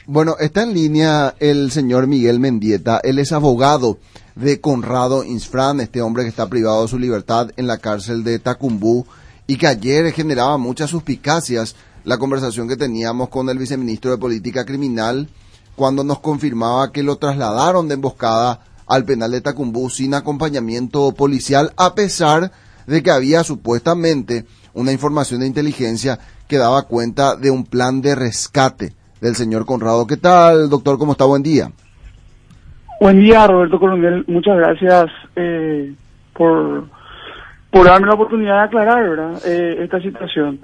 Bueno, está en línea el señor Miguel Mendieta. Él es abogado de Conrado Insfrán, este hombre que está privado de su libertad en la cárcel de Tacumbú y que ayer generaba muchas suspicacias la conversación que teníamos con el viceministro de Política Criminal cuando nos confirmaba que lo trasladaron de emboscada al penal de Tacumbú sin acompañamiento policial, a pesar de que había supuestamente una información de inteligencia que daba cuenta de un plan de rescate del señor Conrado. ¿Qué tal, doctor? ¿Cómo está? Buen día. Buen día, Roberto Coronel. Muchas gracias por darme la oportunidad de aclarar, ¿verdad? Esta situación.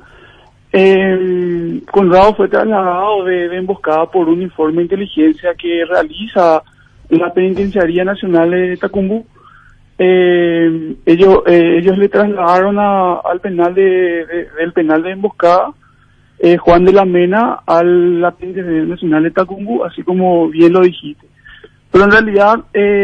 Conrado fue trasladado de emboscada por un informe de inteligencia que realiza la Penitenciaría Nacional de Tacumbú. Ellos le trasladaron al penal del penal de emboscada Juan de la Mena a la Penitenciaría Nacional de Tacumbú, así como bien lo dijiste. Pero en realidad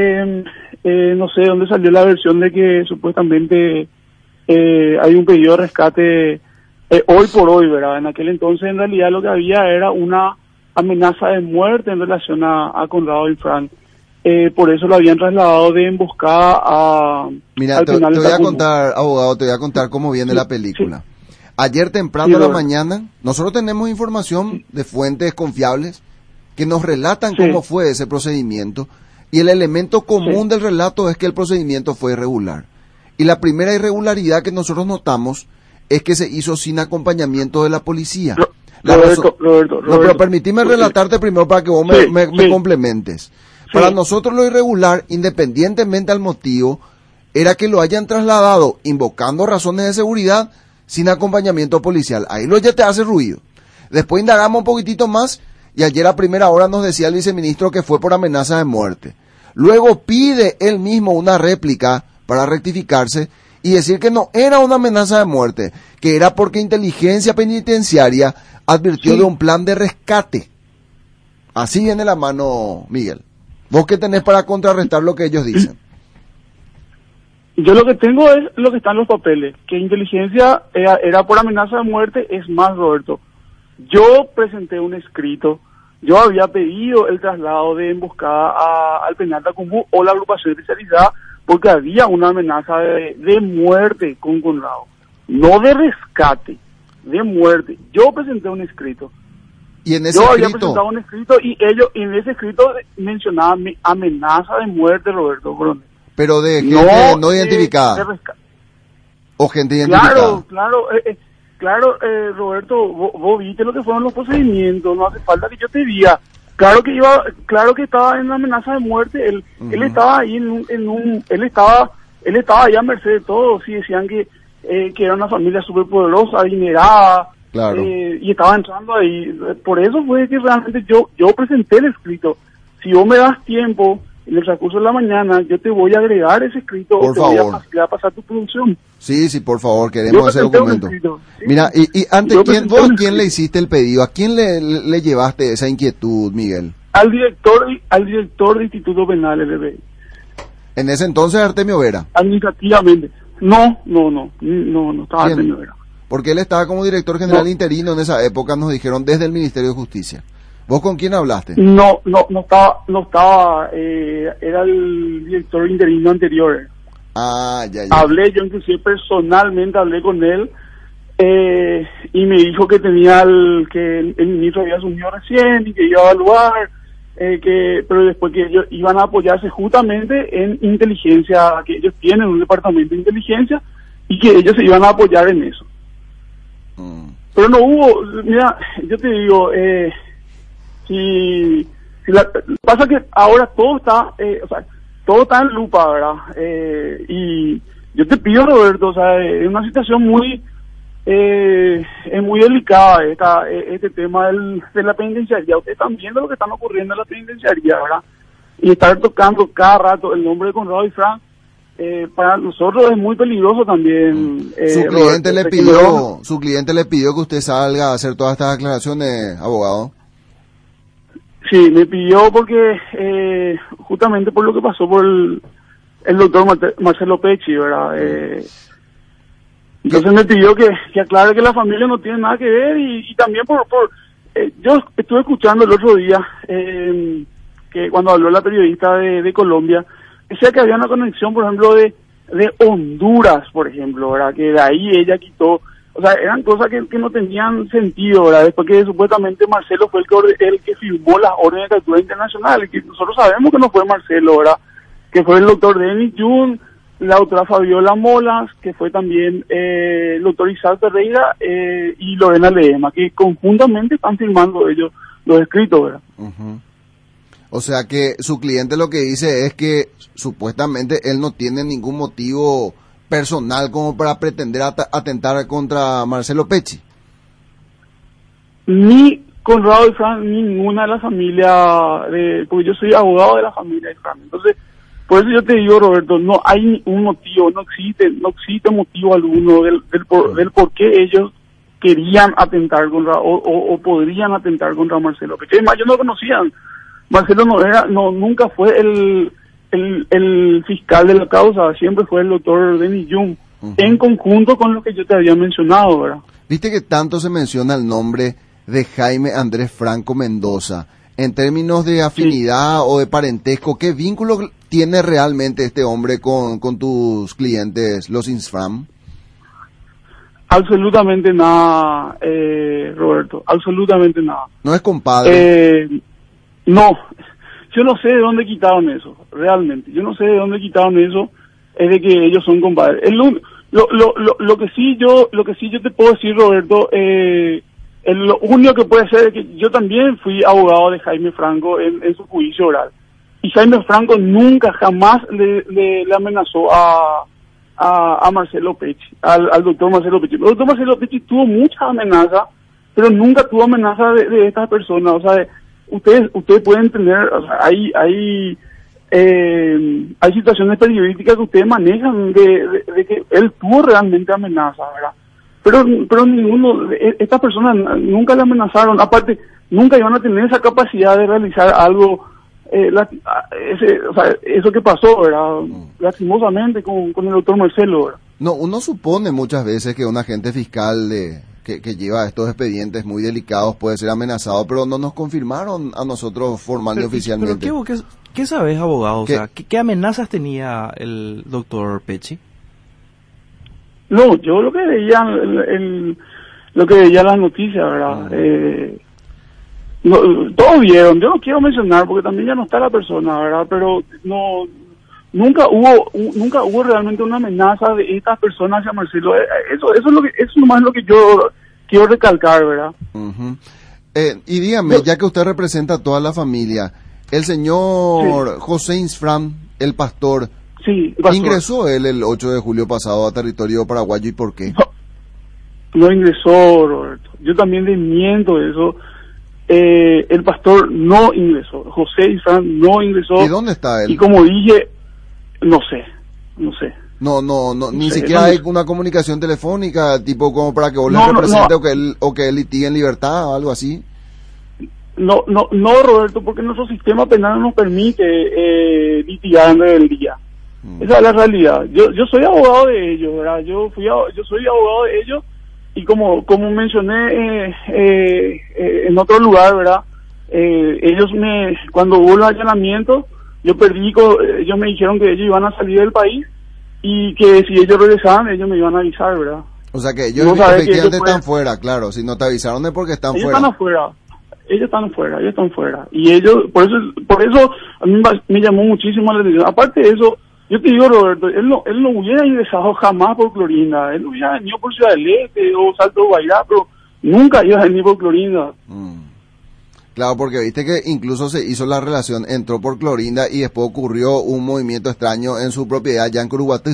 no sé de dónde salió la versión de que supuestamente hay un pedido de rescate hoy por hoy, ¿verdad? En aquel entonces en realidad lo que había era una amenaza de muerte en relación a Conrado Insfrán. Por eso lo habían trasladado de emboscada al penal de Tacumbú. Te voy a contar, abogado, te voy a contar cómo viene la película. Ayer temprano a la mañana, nosotros tenemos información de fuentes confiables que nos relatan cómo fue ese procedimiento, y el elemento común del relato es que el procedimiento fue irregular. Y la primera irregularidad que nosotros notamos es que se hizo sin acompañamiento de la policía. Roberto, pero permitime relatarte primero para que vos me complementes. Para nosotros lo irregular, independientemente al motivo, era que lo hayan trasladado invocando razones de seguridad sin acompañamiento policial. Ahí ya te hace ruido. Después indagamos un poquitito más y ayer a primera hora nos decía el viceministro que fue por amenaza de muerte. Luego pide él mismo una réplica para rectificarse y decir que no era una amenaza de muerte, que era porque inteligencia penitenciaria advirtió de un plan de rescate. Así viene la mano, Miguel. ¿Vos qué tenés para contrarrestar lo que ellos dicen? Yo lo que tengo es lo que está en los papeles, que inteligencia era por amenaza de muerte. Es más, Roberto, yo presenté un escrito, yo había pedido el traslado de emboscada al penal de Tacumbú o la agrupación especializada porque había una amenaza de muerte con Conrado, no de rescate, de muerte. Yo presenté un escrito. ¿Y en ese había presentado un escrito y ellos en ese escrito mencionaban amenaza de muerte, Roberto Coronel. Pero de gente no identificada. O gente identificada. Claro, Roberto, vos viste lo que fueron los procedimientos, no hace falta que yo te diga. Claro que estaba en una amenaza de muerte. Él estaba ahí él estaba ahí a merced de todo. Sí, decían que era una familia superpoderosa, adinerada. Claro. Y estaba entrando ahí. Por eso fue que realmente yo presenté el escrito. Si vos me das tiempo en el transcurso de la mañana, yo te voy a agregar ese escrito. Por favor. Voy a pasar tu producción. Sí, por favor, queremos ese documento. Mira, y antes, ¿vos a quién le hiciste el pedido? ¿A quién le llevaste esa inquietud, Miguel? Al director del Instituto Penal LBI. ¿En ese entonces Artemio Vera? Administrativamente. No estaba Artemio Vera. Porque él estaba como director general interino en esa época, nos dijeron desde el Ministerio de Justicia. ¿Vos con quién hablaste? No estaba, era el director interino anterior. Ya. Hablé, yo inclusive personalmente hablé con él, y me dijo que que el ministro había asumido recién y que iba a evaluar, pero después que ellos iban a apoyarse justamente en inteligencia, que ellos tienen un departamento de inteligencia y que ellos se iban a apoyar en eso. Pero no hubo, mira, yo te digo, pasa que ahora todo está en lupa, ¿verdad? Y yo te pido, Roberto, es una situación muy delicada este tema de la penitenciaría. Ustedes están viendo lo que están ocurriendo en la penitenciaría, ¿verdad? Y estar tocando cada rato el nombre de Conrado Insfrán, para nosotros es muy peligroso también. Su cliente le pidió que usted salga a hacer todas estas aclaraciones, abogado. Sí, me pidió porque justamente por lo que pasó por el doctor Marcelo Pecci, ¿verdad? Entonces me pidió que aclare que la familia no tiene nada que ver y también por yo estuve escuchando el otro día que cuando habló la periodista de Colombia, decía que había una conexión, por ejemplo, de Honduras, por ejemplo, ¿verdad? Que de ahí ella quitó, o sea, eran cosas que no tenían sentido, ¿verdad? Después que supuestamente Marcelo fue el que firmó las órdenes de captura internacionales, que nosotros sabemos que no fue Marcelo, ¿verdad? Que fue el doctor Denis Jun, la doctora Fabiola Molas, que fue también el doctor Isaac Ferreira y Lorena Ledesma, que conjuntamente están firmando ellos los escritos, ¿verdad? Uh-huh. O sea que su cliente lo que dice es que supuestamente él no tiene ningún motivo personal como para pretender atentar contra Marcelo Pecci. Ni Conrado y Fran, ninguna de la familia, porque yo soy abogado de la familia de Fran. Entonces, por eso yo te digo, Roberto, no hay un motivo, no existe motivo alguno del por qué ellos querían atentar contra, o podrían atentar contra Marcelo Pecci. Además, ellos no conocían. Marcelo nunca fue el fiscal de la causa, siempre fue el doctor Denis Jung, uh-huh, en conjunto con lo que yo te había mencionado, ¿verdad? Viste que tanto se menciona el nombre de Jaime Andrés Franco Mendoza. En términos de afinidad, sí, o de parentesco, ¿qué vínculo tiene realmente este hombre con tus clientes, los Insfram? Absolutamente nada, Roberto, absolutamente nada. ¿No es compadre? No, yo no sé de dónde quitaron eso, realmente. Yo no sé de dónde quitaron eso, es de que ellos son compadres. Lo que sí yo te puedo decir, Roberto, lo único que puede ser es que yo también fui abogado de Jaime Franco en su juicio oral. Y Jaime Franco nunca, jamás le amenazó a Marcelo Pecci, al doctor Marcelo Pecci. El doctor Marcelo Pecci tuvo muchas amenazas, pero nunca tuvo amenazas de estas personas. O sea, ustedes pueden tener, o sea, hay situaciones periodísticas que ustedes manejan de que él tuvo realmente amenazas, ¿verdad? Pero ninguno, estas personas nunca le amenazaron, aparte nunca iban a tener esa capacidad de realizar algo, o sea, eso que pasó, ¿verdad? Lastimosamente con el doctor Marcelo, ¿verdad? No, uno supone muchas veces que un agente fiscal que lleva estos expedientes muy delicados puede ser amenazado, pero no nos confirmaron a nosotros formal y oficialmente. ¿Pero qué sabes, abogado? O sea, ¿qué amenazas tenía el doctor Pecci? No, yo lo que veía las noticias, ¿verdad? No, todos vieron, yo no quiero mencionar porque también ya no está la persona, ¿verdad? Pero nunca hubo realmente una amenaza de estas personas hacia Marcelo. Eso nomás es lo que yo quiero recalcar, ¿verdad? Uh-huh. Y dígame, ya que usted representa a toda la familia, el señor, sí, José Insfram, el pastor, sí, ¿ingresó él el 8 de julio pasado a territorio paraguayo y por qué? No ingresó, Roberto. Yo también desmiento eso. El pastor no ingresó. José Insfram no ingresó. ¿Y dónde está él? Y como dije, no sé. No, ni sé, siquiera hay una comunicación telefónica, tipo como para que vos le represente o que él litigue en libertad o algo así. No, Roberto, porque nuestro sistema penal no nos permite litigar en rebeldía. Esa es la realidad. Yo soy abogado de ellos, ¿verdad? Yo soy abogado de ellos y como mencioné en otro lugar, ¿verdad? Ellos cuando hubo los allanamientos, ellos me dijeron que ellos iban a salir del país y que si ellos regresaban, ellos me iban a avisar, ¿verdad? O sea que ellos efectivamente están fuera, claro. Si no te avisaron es porque están fuera. Ellos están fuera. Y ellos, por eso a mí me llamó muchísimo la atención. Aparte de eso, yo te digo, Roberto, él no hubiera ingresado jamás por Clorinda. Él hubiera venido por Ciudad del Este o Salto de Guairá, pero nunca iba a venir por Clorinda. Claro, porque viste que incluso se hizo la relación, entró por Clorinda y después ocurrió un movimiento extraño en su propiedad allá en Curuguatú.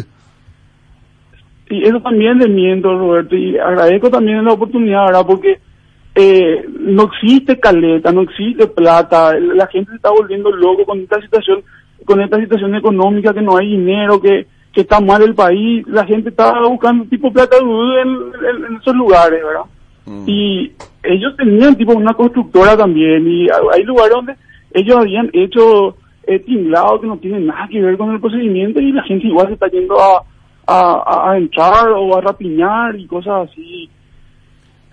Y eso también desmiento, Roberto, y agradezco también la oportunidad, ¿verdad? Porque no existe caleta, no existe plata, la gente se está volviendo loco con esta situación económica, que no hay dinero, que está mal el país, la gente está buscando tipo plata en esos lugares, ¿verdad? Y ellos tenían tipo una constructora también, y hay lugares donde ellos habían hecho tinglado que no tienen nada que ver con el procedimiento, y la gente igual se está yendo a entrar o a rapiñar y cosas así.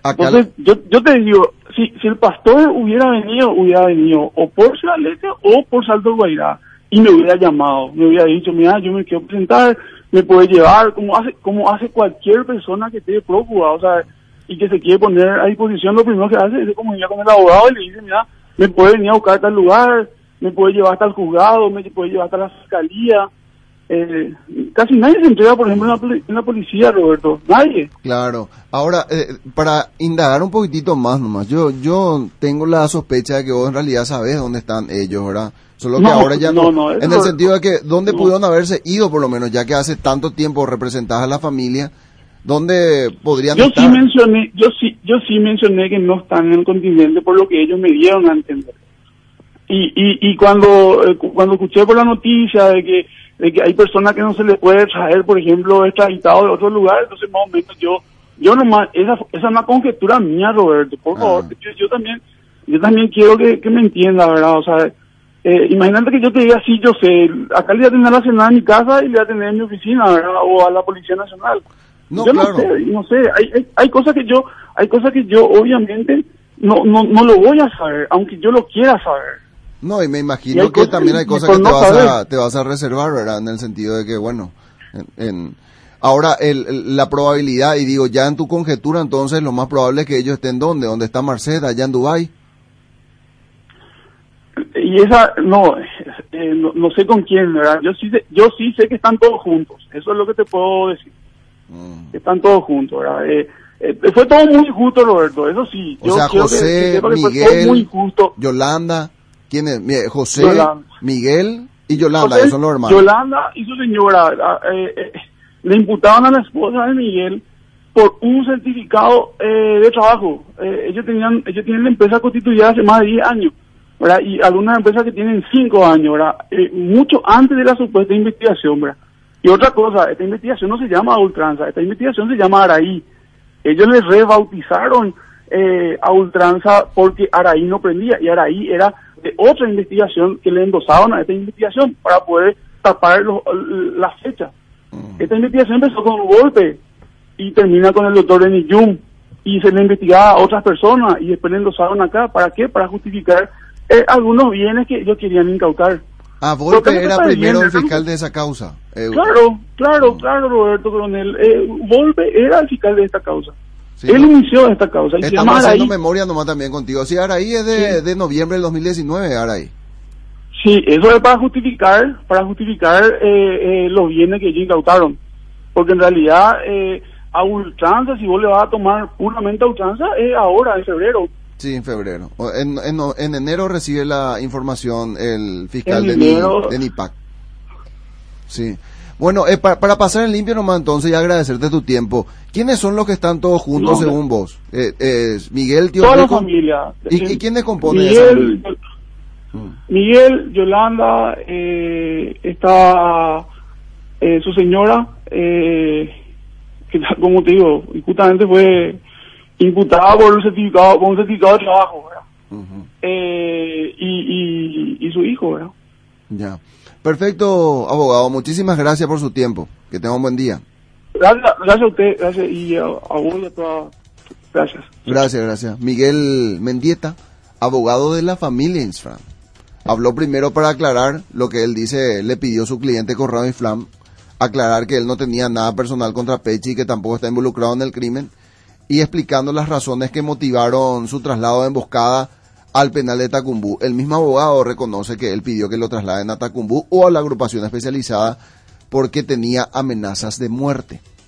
Entonces, yo te digo, si el pastor hubiera venido o por Ciudad o por Salto Guairá, y me hubiera llamado, me hubiera dicho, mira, yo me quiero presentar, me puede llevar, como hace cualquier persona que esté prófuga, o sea, y que se quiere poner a disposición. Lo primero que hace es comunicar con el abogado y le dice, mira, me puede venir a buscar a tal lugar, me puede llevar hasta el juzgado, me puede llevar hasta la fiscalía. Casi nadie se entrega, por ejemplo, en la policía, Roberto, nadie. Claro. Ahora, para indagar un poquitito más nomás, yo tengo la sospecha de que vos en realidad sabés dónde están ellos, ¿verdad? Solo que ahora ya no en el sentido de que dónde pudieron haberse ido, por lo menos, ya que hace tanto tiempo representás a la familia, ¿dónde podrían estar? Yo sí mencioné que no están en el continente por lo que ellos me dieron a entender. Y cuando escuché por la noticia de que hay personas que no se les puede traer, por ejemplo, extraditados de otro lugar, entonces más o menos yo nomás, esa es una conjetura mía, Roberto, por favor, yo también quiero que me entienda, ¿verdad? O sea, imagínate que yo te diga, sí, yo sé, acá le voy a tener la cena en mi casa y le voy a tener en mi oficina, ¿verdad? O a la Policía Nacional. No, yo claro. no sé, hay cosas que yo obviamente no lo voy a saber, aunque yo lo quiera saber. No, y me imagino que también hay cosas que te vas a reservar, ¿verdad? En el sentido de que, bueno, ahora la probabilidad, y digo, ya en tu conjetura, entonces lo más probable es que ellos estén ¿dónde está Marcet? Allá en Dubái. Y esa, no sé con quién, ¿verdad? Yo sí sé que están todos juntos, eso es lo que te puedo decir. Están todos juntos, ¿verdad? Fue todo muy justo, Roberto, eso sí. O sea, José, Miguel, muy justo. Yolanda, ¿quién es? José, Yolanda. Miguel y Yolanda, José, que son los hermanos. Yolanda y su señora le imputaban a la esposa de Miguel por un certificado de trabajo. Ellos tienen la empresa constituida hace más de 10 años, ¿verdad? Y algunas empresas que tienen 5 años, ¿verdad? Mucho antes de la supuesta investigación, ¿verdad? Y otra cosa, esta investigación no se llama Ultranza, esta investigación se llama Araí. Ellos les rebautizaron a Ultranza porque Araí no prendía, y Araí era de otra investigación que le endosaban a esta investigación para poder tapar las fechas. Esta investigación empezó con un golpe y termina con el doctor Denis Jung, y se le investigaba a otras personas y después le endosaron acá. ¿Para qué? Para justificar algunos bienes que ellos querían incautar. Volpe era primero el fiscal de esa causa. Claro, Roberto Coronel. Volpe era el fiscal de esta causa. Sí, él inició esta causa. Y estamos haciendo memoria nomás también contigo. Sí, Araí es de noviembre del 2019, Araí. Sí, eso es para justificar los bienes que ellos incautaron. Porque en realidad, a Ultranza, si vos le vas a tomar puramente a Ultranza, es ahora, en febrero. Sí, en febrero. En enero recibe la información el fiscal de NIPAC. Sí. Bueno, para pasar en limpio nomás entonces y agradecerte tu tiempo. ¿Quiénes son los que están todos juntos según vos? Miguel, tío toda Rico. La familia. ¿Y quiénes componen esa familia? Miguel, Yolanda, está su señora, que como te digo, justamente fue imputada por un certificado de trabajo, ¿verdad? Y su hijo, ¿verdad? Ya. Perfecto, abogado. Muchísimas gracias por su tiempo. Que tenga un buen día. Gracias a usted, gracias, y a vos y a todas. Gracias. Gracias. Miguel Mendieta, abogado de la familia Insfram. Habló primero para aclarar lo que él dice, le pidió su cliente Corrado Insfram, aclarar que él no tenía nada personal contra Pechi y que tampoco está involucrado en el crimen, y explicando las razones que motivaron su traslado de emboscada al penal de Tacumbú. El mismo abogado reconoce que él pidió que lo trasladen a Tacumbú o a la agrupación especializada porque tenía amenazas de muerte.